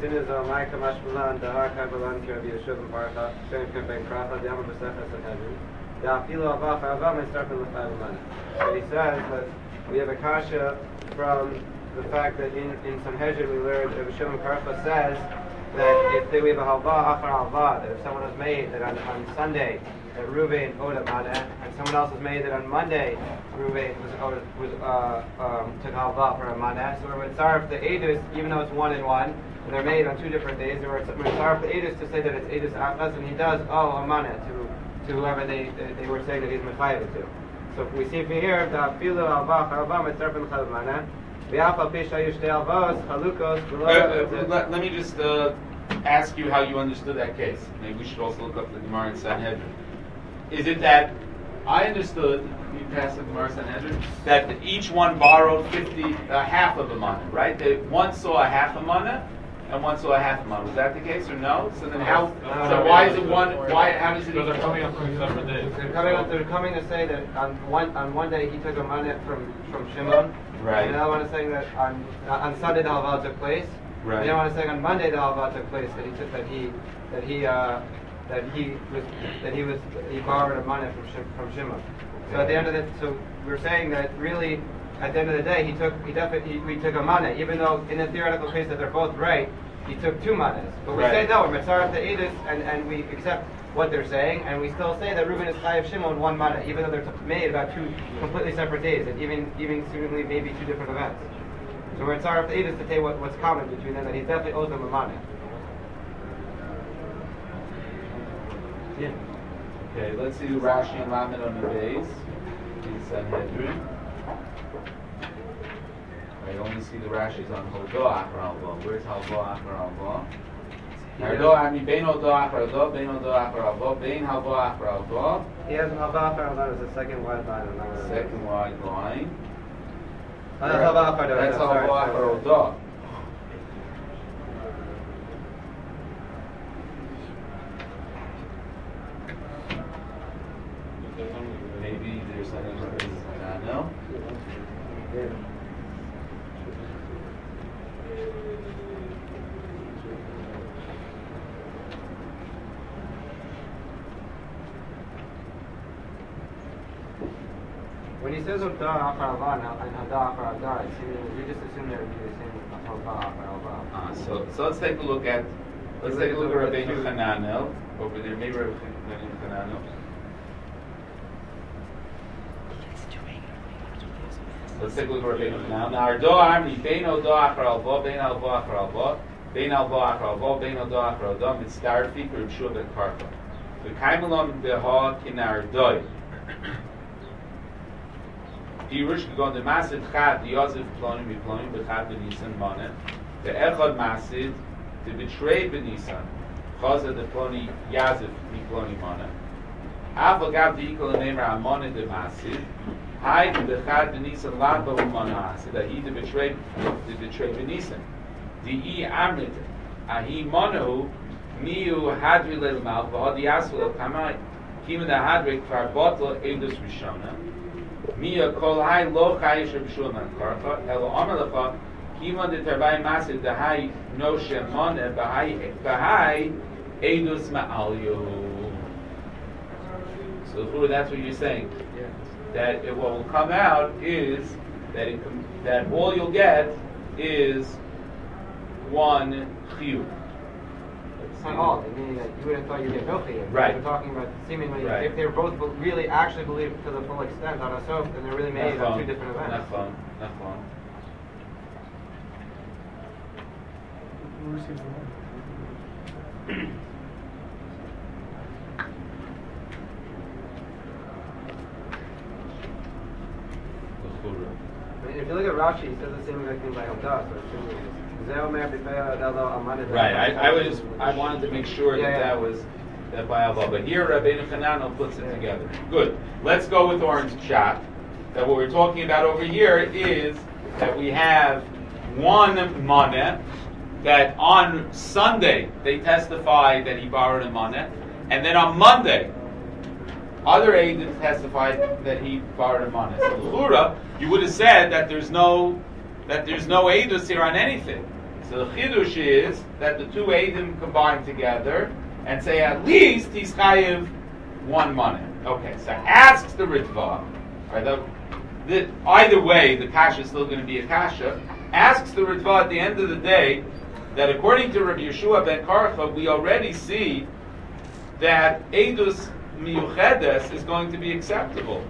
So he says that we have a kasha from the fact that in Sanhedrin we learned that Shimon Karfa says that if we have a halva achar halva, that if someone has made that on Sunday that Reuven owed a mana, and someone else has made that on Monday Reuven took halva for a mana, so we're mitzaref the edus, even though it's 1 and 1, and they're made on 2 different days, we're mitzaref the edus to say that it's edus achas, and he does owe a mana to whoever they were saying that he's mechayev to. So we see from here that filu halva achar halva mitzaref l'chal mana. Let me just ask you how you understood that case. Maybe we should also look up the Gemara in Sanhedrin. Is it that I understood, you passed the Gemara in Sanhedrin, that each one borrowed half of a mana, right? One saw a half a mana, and one saw a half a mana. Was that the case or no? So then how? So why is it one? Why? How does it? Because they're coming up from separate days. They're coming to say that on one day he took a mana from Shimon. Right. And the other one is saying that on Sunday the halva took place. Right. And the other one is saying on Monday the halva took place. That he borrowed a money from Shimon. So at the end of it, so we're saying that really at the end of the day he took a money, even though in the theoretical case that they're both right, he took 2 manas. But we say no, we're mitzaref the edus, and we accept what they're saying, and we still say that Reuben is chayav Shimon 1 mana, even though they're made about 2 completely separate days, and even seemingly maybe 2 different events. So we're mitzaref the edus to say what's common between them, that he definitely owes them a mana. Yeah. Okay, let's see the Rashi and Lamed on the base in Sanhedrin. I only see the Rashis on Halva Achar Halva. Where's Halva Achar Halva? He has an Halva Achar Halva as a second wide line. Second wide line. That's Halva Achar Halva. No? When he says Hoda Achar Alva and Hoda Achar Hoda, we just assume they would be the same Hoda Achar Alva. So let's take a look at Rabbeinu Hananel over there. Maybe Rabbeinu Hananel. Let's take a look at Rabbeinu Hananel. Now, Ardo Amri Bein Hoda Achar Alva, Bein Alva Achar Alva, Bein Alva Achar Alva, Bein Hoda Achar Alva, Mitzdarfi Reb Ben Karcha. V'kaimelom Beha Kinardoi. Pirush Gon the Masid Chad Yosef Plonim Biplonim Bechad Benisan Manet the Echad Masid to betray Benisan Chazad the Ploni Yazef Miploni Manet Avagav the Equal name Ramonet the Masid Hai to Bechad Benisan Labo Masid that he to betray Benisan the E Amrit Ahi Mono Miu Hadri Lel Mal Vahadi Aswell Kamai Kima the Hadri Kvar Bottle Edus Rishona Mia kol hai lo chayish b'shul man karcha elo amalecha kima de tervai masid the hai no shemane b'hai edus ma'alyo. So that's what you're saying. Yeah. That what will come out is that all you'll get is one chiyuv. Not all. Meaning that you would have thought you'd get no chiyuv. Right. We're talking about seemingly Right. if they were both really actually believed to the full extent on a soap, then they're really made of two different events. Not fun. I mean, if you look at Rashi, he says the same exact thing by Hoda, so Right. I wanted to make sure that was that by Allah. But here Rabbeinu Hananel puts it together. Good. Let's go with Orange Chat. That what we're talking about over here is that we have one maneh that on Sunday they testify that he borrowed a maneh, and then on Monday other aides testified that he borrowed a maneh. So l'chura, you would have said that there's no eidus here on anything. So the chidush is that the two eidim combine together and say at least he's chayiv one maneh. Okay, so asks the Ritva, right, either way the kasha is still going to be a kasha, asks the Ritva at the end of the day that according to Rabbi Yeshua ben Karcha we already see that eidus miyuchedes is going to be acceptable.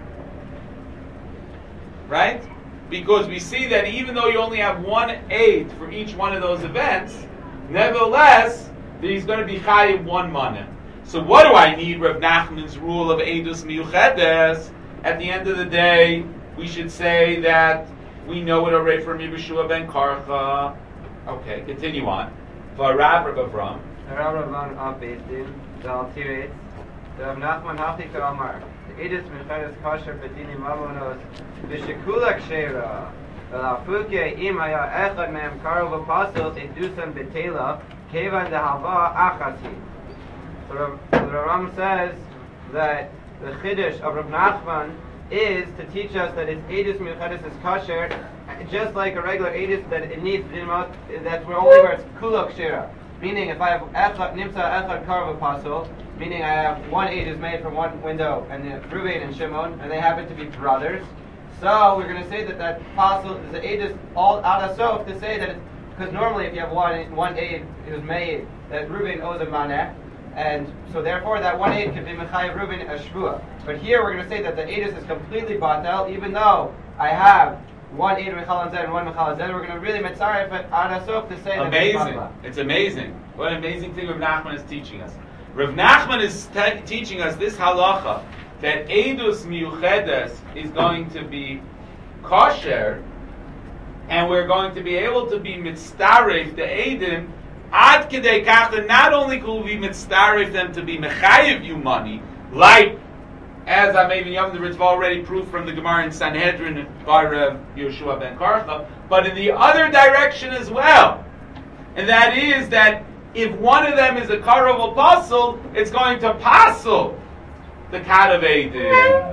Right? Because we see that even though you only have one aid for each one of those events, nevertheless, he's going to be chayiv one maneh. So what do I need Rav Nachman's rule of eidus miyuchedes? At the end of the day, we should say that we know it already from Rabbi Yeshua ben Karcha. Okay, continue on. V'arav Rav Avram. Rav Avram av Beis Din, Zal Tiretz, Rav Nachman Hafti Amar. Edus Mecheres Kasher Bedinim Mamonos V'Shekula Kshera V'Lafuke Imaya Echad Mem Karov Apostles Edusam Betela Kevan Dehalva Achasi. So the Ram says that the Chiddush of Rav Nachman is to teach us that its Edus Mecheres is Kasher, just like a regular Edus that it needs that's where only where it's Kula Kshera. Meaning, if I have Nimsa Echad Karov Apostle, meaning I have one aid is made from one window, and Reuven and Shimon, and they happen to be brothers. So we're going to say that apostle is the aid is all out of sof to say that it's because normally if you have one aid who's made that Reuven owes a maneh, and so therefore that one aid can be mechayev Reuven as shvua. But here we're going to say that the aid is completely batel, even though I have one aid mechal zed and one mechal zed. We're going to really mitzaref it out of sof to say amazing. That it's amazing. What an amazing thing Rav Nachman is teaching us. Rav Nachman is teaching us this halacha that Eidus Miyuchedes is going to be kosher, and we're going to be able to be mitzaref the Eidim ad kedei kach that not only could we mitzaref them to be mechayev you money, like as Ameivin Yom the Ritva already proved from the Gemara in Sanhedrin by Rav Yeshua ben Karcha, but in the other direction as well, and that is that if one of them is a Karov apostle, it's going to passel the Kat of Eidim.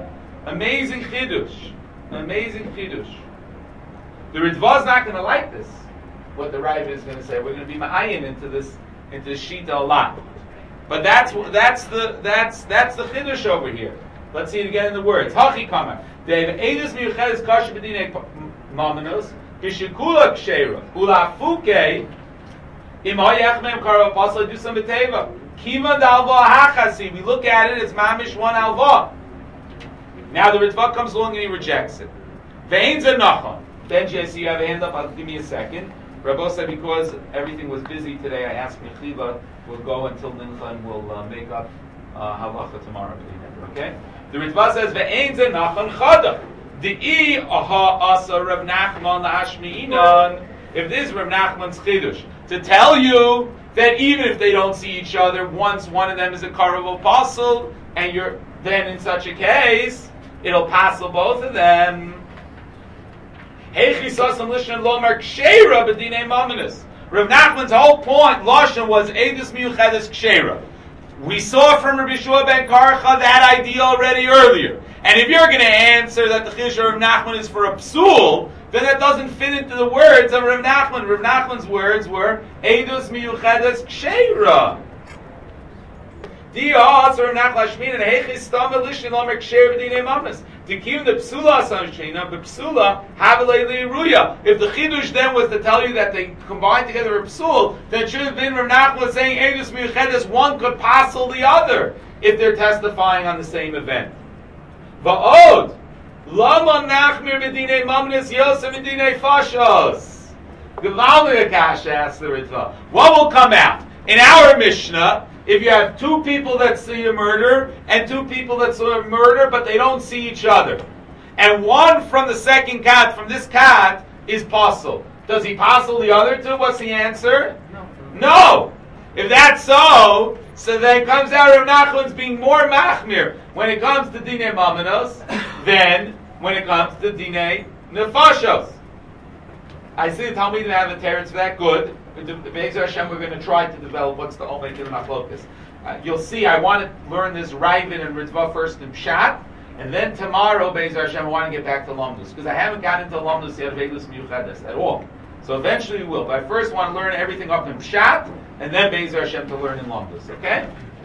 Amazing chidush. Amazing chidush. The Ritva is not going to like this. What the Rav is going to say. We're going to be ma'ayin into this shita a lot. But that's the chidush over here. Let's see it again in the words. Hachi kamar. They have edus miyuchedes kasher b'dinei mamanos b'shikula kshera ulafuke im hayachmem karo pasal dusam b'teva kiva d'alva hachasi. We look at it as mamish one alva. Now the Ritva comes along and he rejects it. Ve'ein ze nachon. Benji, I see you have a hand up. Give me a second. Rabbi said because everything was busy today, I asked Mechiva will go until Mincha and we'll make up halacha tomorrow. Okay? The Ritva says ve'ein ze nachon chada. Di'i aha asa Rav Nachman la'ashmi'inan. If this is Rav Nachman's chidush to tell you that even if they don't see each other, once one of them is a karav apostle, and you're then in such a case, it'll passel both of them. Rav Nachman's whole point, Lashon, was Eidus Miyuchedes Kshera. We saw from Rabbi Shua ben Karcha that idea already earlier. And if you're going to answer that the Chidush of Rav Nachman is for a psul, then that doesn't fit into the words of Rav Nachman. Rav Nachman's words were Eidus Miyuchedes Kshera. The psula samshina, but psula havelei ruya. If the chidush then was to tell you that they combined together a psul, then it should have been Rav Nachman saying Eidus Miyuchedes, one could passel the other if they're testifying on the same event. Va'od lama nachmir b'dinei mamnis yosef b'dinei fashos. G'valui Akash asks the Ritva, what will come out in our Mishnah? If you have two people that see a murder and two people that saw a murder, but they don't see each other, and one from the second cat, from this cat, is pasul, does he pasul the other two? What's the answer? No. If that's so then comes out Rav Nachman's being more machmir when it comes to dinei mamanos than when it comes to dinei nefashos. I see the Talmidim have a teretz for that. Good. The Be'ezer Hashem, we're going to try to develop what's the Omer Kiddush Machlokas. You'll see, I want to learn this Ravid and Ritva first in Pshat, and then tomorrow, Be'ezer Hashem, I want to get back to Lomdus, because I haven't gotten into Lomdus yet, Ve'ilus Miyuchedes, at all. So eventually we will. But I first want to learn everything up in Pshat, and then Be'ezer Hashem to learn in Lomdus, okay?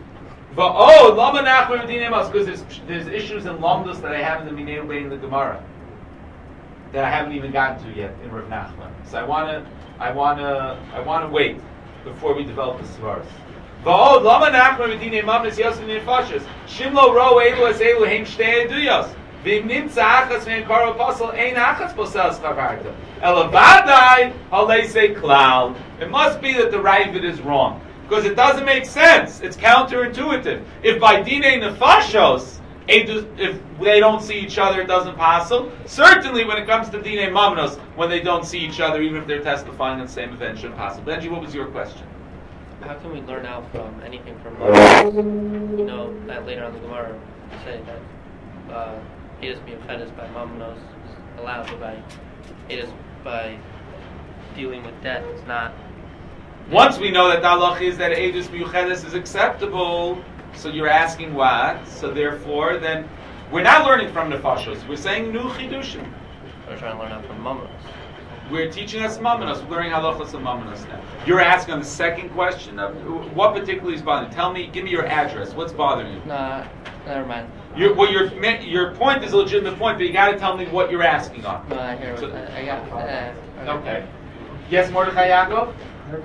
Because there's issues in Lomdus that I have in the Minei Ubein in the Gemara that I haven't even gotten to yet in Rav Nachman. So I want to wait before we develop the svaras. V'od lama nachman b'dinei mamnis yosin nefashos shimlo ro elu as elu heim shtei eduyos v'im nimtza achas v'im karo pasal ein achas posel schavarta elavadai halesei klal. It must be that the Ravid is wrong because it doesn't make sense. It's counterintuitive. If by dinei nefashos if they don't see each other, it doesn't passel. Certainly, when it comes to dinei mamnos, when they don't see each other, even if they're testifying on the same event, shouldn't passel. Benji, what was your question? How can we learn out from anything from Moses? You know that later on the Gemara say that Edus Miyuchedes by mamnos is allowed, but by Edus by dealing with death is not. Once we know that the halach is that Edus Miyuchedes is acceptable. So you're asking what? So therefore, then we're not learning from nefashos. We're saying new chidushim. We're trying to learn out from mamanos. We're teaching us mamanos. We're learning halachos of mamanos now. You're asking on the second question of what particularly is bothering. Tell me, give me your address. What's bothering you? Nah, never mind. Your point is a legitimate point, but you got to tell me what you're asking on. No, I hear. I got. Okay. Yes, Mordechai Yaakov.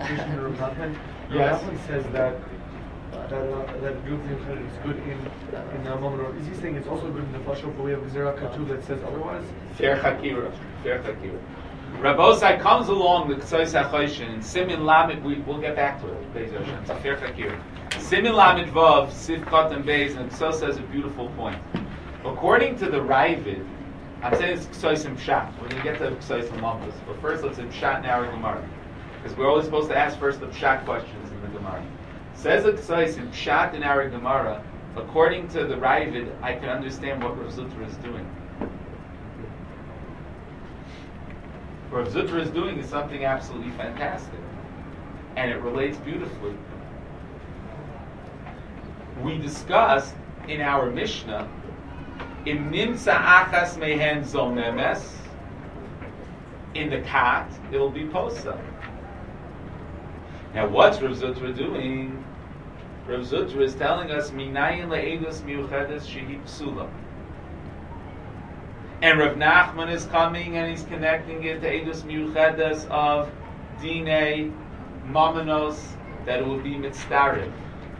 Yes. Rahman says that Eidus Miyuchedes is good in Mamonot. Is he saying it's also good in the Fashov, but we have Zera Katuv that says otherwise? Fair Chakira. Rabbosai comes along the Ksais HaChoshen and Simin Lamed. We'll get back to it. Be'ezer Hashem. It's a fair Chakira. Simin Lamed Vav Sivkot and Beis, and Ksos says a beautiful point. According to the Ravid, I'm saying it's Ksos and Pshat. We're going to get to Ksos and Lomdus, but first let's in Pshat in our Gemara, because we're always supposed to ask first the Pshat questions in the Gemara. Says the Ksais in Pshat in our Gemara, according to the Ravid, I can understand what Rav Zutra is doing. What Rav Zutra is doing is something absolutely fantastic, and it relates beautifully. We discussed in our Mishnah, Im nimsa achas mehen zomemes. In the cat, it will be posa. Now, what's Rav Zutra doing? Rav Zutra is telling us minayin le'edus miuchedes shehi psula. And Rav Nachman is coming and he's connecting it to edus miuchedes of dinei mamanos, that it will be mitzdarev.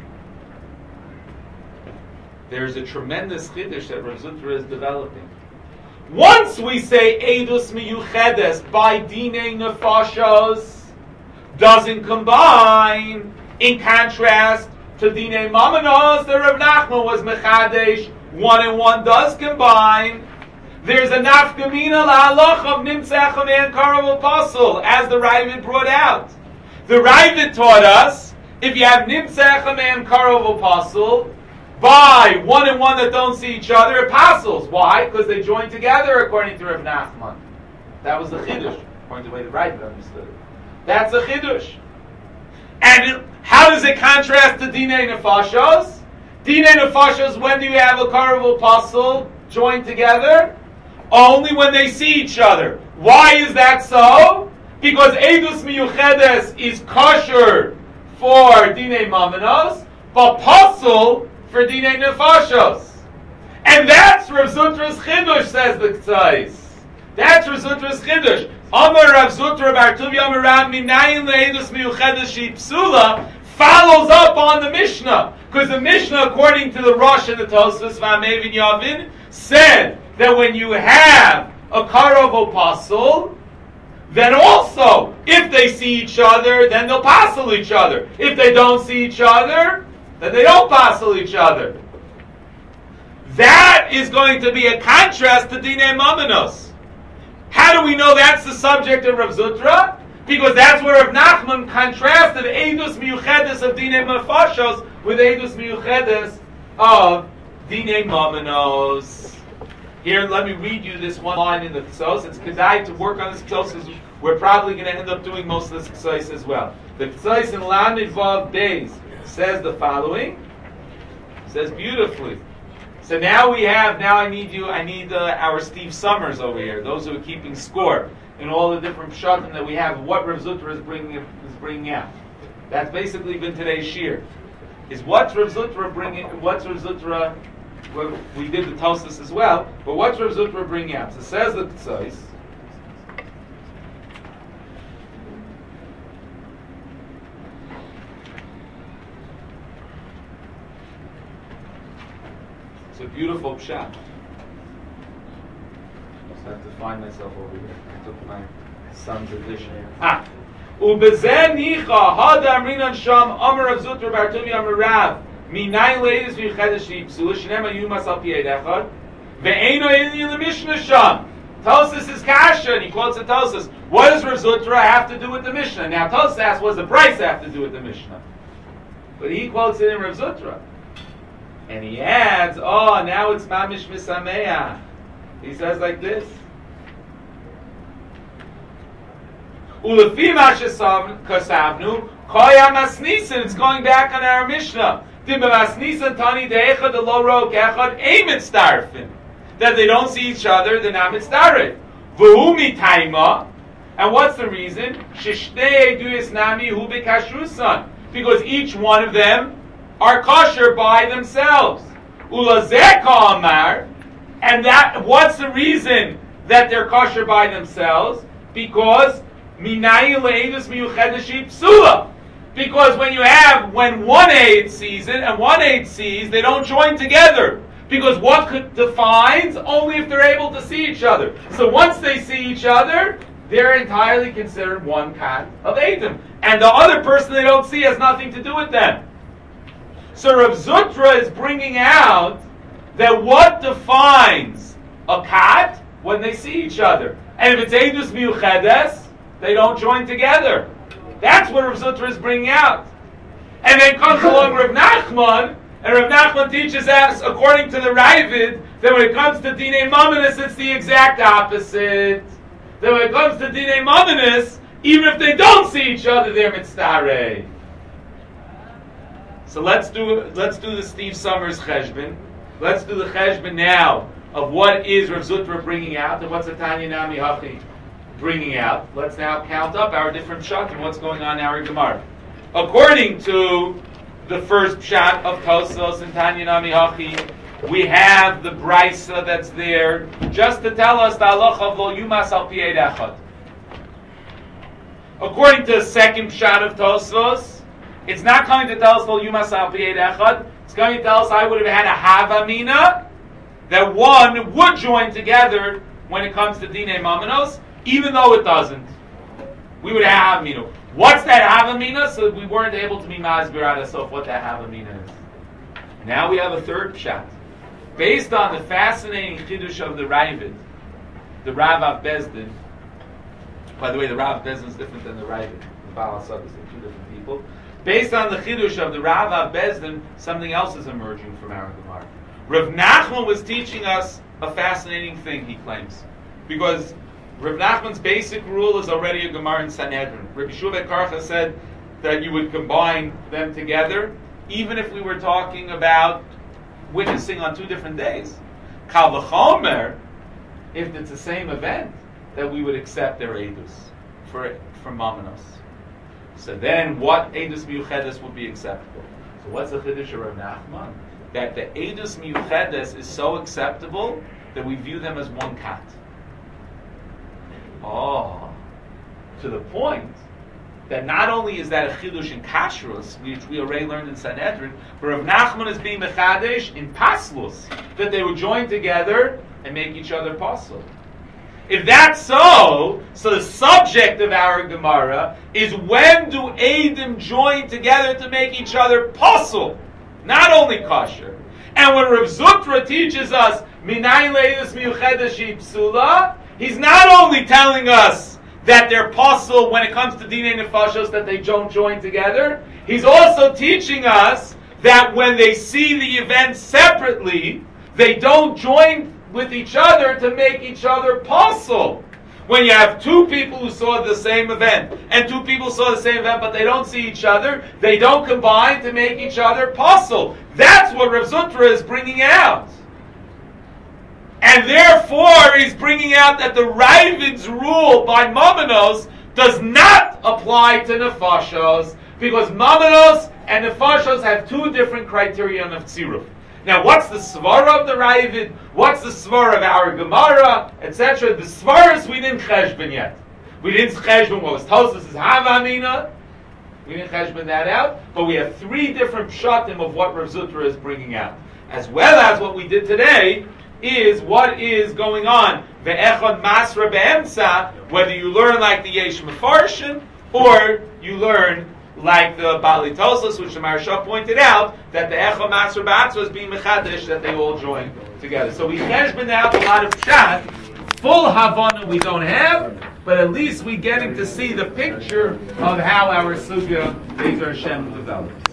There's a tremendous chiddush that Rav Zutra is developing. Once we say edus miyuchedes by dinei nefashos, doesn't combine, in contrast to dinei mamanos, the Rav Nachman was mechadesh, 1 and 1 does combine. There's a nafkamina la'alach of nimtzach and karav apostle, as the Ravid brought out. The Ravid taught us, if you have nimtzach and karav apostle, by 1 and 1 that don't see each other, apostles. Why? Because they join together, according to Rav Nachman. That was the chiddush, according to the way the Ravid understood it. That's a chiddush. And how does it contrast to dinei nefashos? Dinei nefashos, when do you have a karav apostle joined together? Only when they see each other. Why is that so? Because edus miyuchedes is kosher for dinei mamanos, but pasul for dinei nefashos. And that's Rav Zutra's chiddush, says the Tzais. That's Rav Zutra's chiddush. Amar Rav Zutra bar Tuvi Amar Rav minayin le'edus miyuchedes she psula follows up on the Mishnah. Because the Mishnah, according to the Rosh and the Tosfos, V'amevin Yavin, said that when you have a karav apostle, then also, if they see each other, then they'll passel each other. If they don't see each other, then they don't passel each other. That is going to be a contrast to dinei mamanos. How do we know that's the subject of Rav Zutra? Because that's where Rav Nachman contrasted edus miyuchedes of dinei nefashos with edus miyuchedes of dinei mamanos. Here, let me read you this one line in the Ksos. It's kedai to work on this Ksos. We're probably going to end up doing most of this Ksos as well. The Ksos in Lamed Vav Beis says the following. It says beautifully. So now I need our Steve Summers over here, those who are keeping score in all the different pshatim that we have, what Rav Zutra is bringing out. That's basically been today's shir. Is what's Rav Zutra well, we did the Tosfos as well, but what's Rav Zutra bringing out? So says the Tzais, it's a beautiful pshat. I have to find myself over here. I took my son's edition. Ubezeh nicha hadam rinan sham amar Rav Zutra bar Tuvi amar Rav minayin le'edus miyuchedes she'ipsula shnema yumas al pi eid echad ve'eino elin le'mishnah sham. Tosfos is kasha, and he quotes the Tosfos. What does Rav Zutra have to do with the Mishnah? Now Tosfos asks, what does the Bryce have to do with the Mishnah? But he quotes it in Rav Zutra. And he adds, now it's mamish misameach. He says like this. Ulefi kasavnu koya masnisin. It's going back on our Mishnah. Masnisin tani de'echad the lo ro kechad eimet starfin. That they don't see each other, they're not mitzdarif. V'hu taima. And what's the reason? Shishnei eduyis nami hu b'kashrusan. Because each one of them are kosher by themselves. Ulazeh ka'amar. And what's the reason that they're kosher by themselves? Because minayin le'edus miyuchedes she'ipsula. Because when one aid sees it and one aid sees, they don't join together. Because what defines? Only if they're able to see each other. So once they see each other, they're entirely considered one kat of Eidim. And the other person they don't see has nothing to do with them. So Rav Zutra is bringing out that what defines a kat? When they see each other. And if it's Eidus Miyuchedes, they don't join together. That's what Rav Zutra is bringing out. And then comes along Rav Nachman, and Rav Nachman teaches us, according to the Ravid, that when it comes to Dinei Mamanis, it's the exact opposite. That when it comes to Dinei Mamanis, even if they don't see each other, they're mitzdarei. So let's do the Steve Summers cheshbon. Let's do the cheshbon now of what is Rav Zutra bringing out and what's the Tanya Nami Hachi bringing out. Let's now count up our different pshat and what's going on in our Gemara. According to the first pshat of Tosfos and Tanya Nami Hachi, we have the brisa that's there just to tell us the halacha of lo yumas al pi eid echad. According to the second pshat of Tosfos, it's not coming to tell us lo yumas al pi eid echad. It's going to tell us I would have had a havamina that one would join together when it comes to Dinei Mamanos, even though it doesn't. We would have havamina. What's that havamina? So we weren't able to be masbir out of what that havamina is. Now we have a third pshat. Based on the fascinating chiddush of the Ravid, the Rav of Bezdin. By the way, the Rav of Bezdin is different than the Ravid. The Baal HaSagas are two different people. Based on the chiddush of the Rav of Bezdin, something else is emerging from our Gemara. Rav Nachman was teaching us a fascinating thing, he claims. Because Rav Nachman's basic rule is already a Gemara in Sanhedrin. Rabbi Shuvah Karcha said that you would combine them together, even if we were talking about witnessing on 2 different days. Kal v'chomer, if it's the same event, that we would accept their edus for Mamanos. So then, what edus miyuchedes would be acceptable? So what's the chiddush of Rav Nachman? That the edus miyuchedes is so acceptable that we view them as one kat. Oh, to the point that not only is that a chidush in kashrus, which we already learned in Sanhedrin, but Rav Nachman is being mechadesh in paslus, that they would join together and make each other pasul. If that's so the subject of our Gemara is when do Eidim join together to make each other pasul, not only kosher. And when Rav Zutra teaches us minayin leidus miyuchedesh psula, he's not only telling us that they're possible when it comes to Dinei Nefashos, that they don't join together. He's also teaching us that when they see the event separately, they don't join with each other to make each other possible. When you have 2 people who saw the same event, and 2 people saw the same event, but they don't see each other, they don't combine to make each other possible. That's what Rav Zutra is bringing out. And therefore, he's bringing out that the Ravid's rule by Mamanos does not apply to Nefashos, because Mamanos and Nefashos have 2 different criteria of Tziruf. Now, what's the Svara of the Ravid? What's the Svara of our Gemara, etc.? The Svaras we didn't cheshbon yet. We didn't cheshbon what was Tosfos is Havamina. We didn't cheshbon that out, but we have 3 different pshatim of what Rav Zutra is bringing out, as well as what we did today. Is what is going on. Ve'echad masra be'emtza, whether you learn like the Yesh Mefarshim, or you learn like the Bali Tosfos, which the Maharsha pointed out, that the echad masra be'atzva is being mechadesh, that they all join together. So we cheshbon out a lot of pshat. Full Havana we don't have, but at least we're getting to see the picture of how our sugya, Be'ez Hashem, develops.